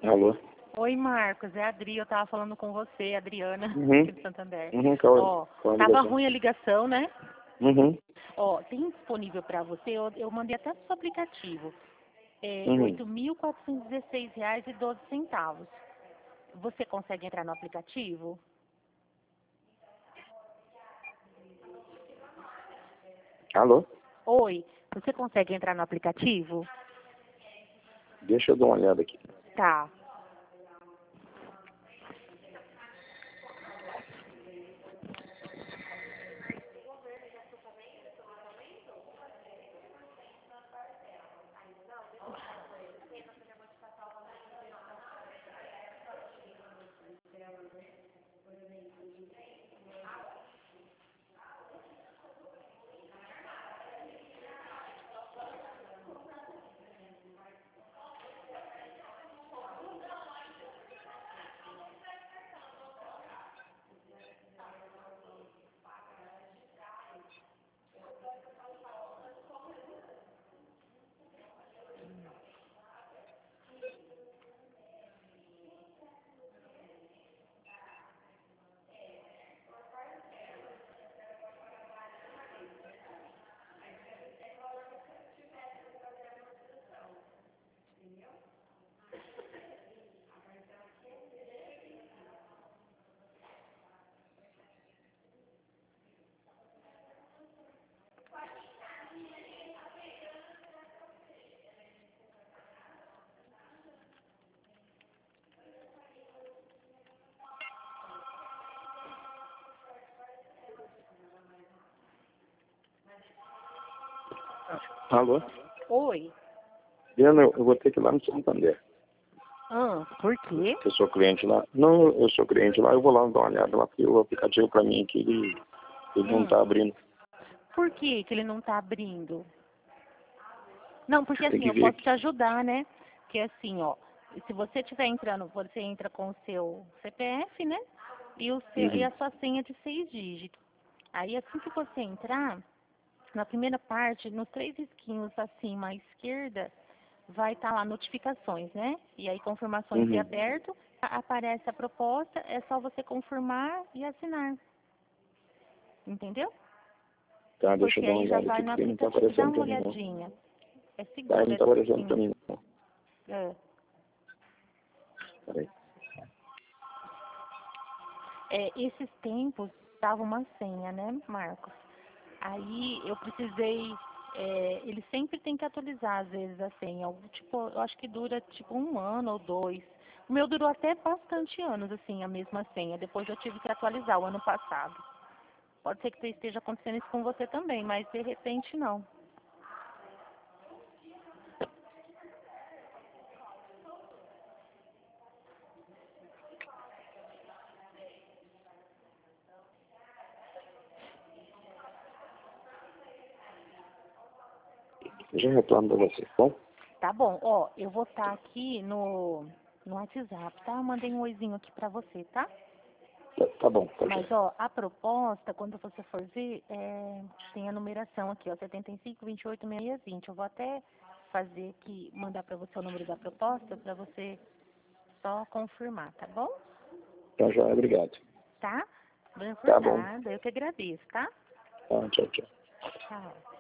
Alô? Oi, Marcos, é a Adri, eu tava falando com você, Adriana, Uhum. aqui do Santander. Uhum, Ó, qual a tava ligação? ruim a ligação, né? Uhum. Ó, tem disponível para você, eu mandei até pro seu aplicativo, Uhum. R$ 8.416,12. Você consegue entrar no aplicativo? Alô? Oi, você consegue entrar no aplicativo? Deixa eu dar uma olhada aqui. Tá. Alô? Oi. Diana, eu vou ter que ir lá no Santander. Por quê? Eu sou cliente lá. Não, eu sou cliente lá, eu vou lá dar uma olhada lá, porque o aplicativo pra mim aqui, ele não tá abrindo. Por que que ele não tá abrindo? Não, porque Tem assim, que eu ver posso aqui. te ajudar, né? Porque assim, ó, se você estiver entrando, você entra com o seu CPF, né? E Uhum. a sua senha de 6 dígitos. Aí assim que você entrar, na primeira parte, nos 3 risquinhos acima à esquerda, vai estar lá notificações, né? E aí confirmações de Uhum. aberto, aparece a proposta, é só você confirmar e assinar. Entendeu? Tá, deixa eu Porque dar uma aí já olhada vai aqui, no porque não tá aplicativo. Dá aparecendo uma pra mim, não. olhadinha. É Tá, seguro, não é tá aparecendo pra simples. mim, não. É. Peraí. Esses tempos dava uma senha, né, Marcos? Aí eu precisei, ele sempre tem que atualizar às vezes a senha. Tipo, eu acho que dura tipo 1 ano ou 2. O meu durou até bastante anos, assim, a mesma senha. Depois eu tive que atualizar o ano passado. Pode ser que esteja acontecendo isso com você também, mas de repente não. Eu já retorno pra você, tá bom? Tá bom, ó, eu vou estar aqui no WhatsApp, tá? Eu mandei um oizinho aqui pra você, tá? Tá bom, tá Mas, certo. ó, a proposta, quando você for ver, tem a numeração aqui, ó, 75, 28, 620. Eu vou até fazer aqui, mandar para você o número da proposta, para você só confirmar, tá bom? Tá, já, obrigado. Tá? Não é por Tá bom. nada, eu que agradeço, tá? Tá, tchau, tchau. Tchau.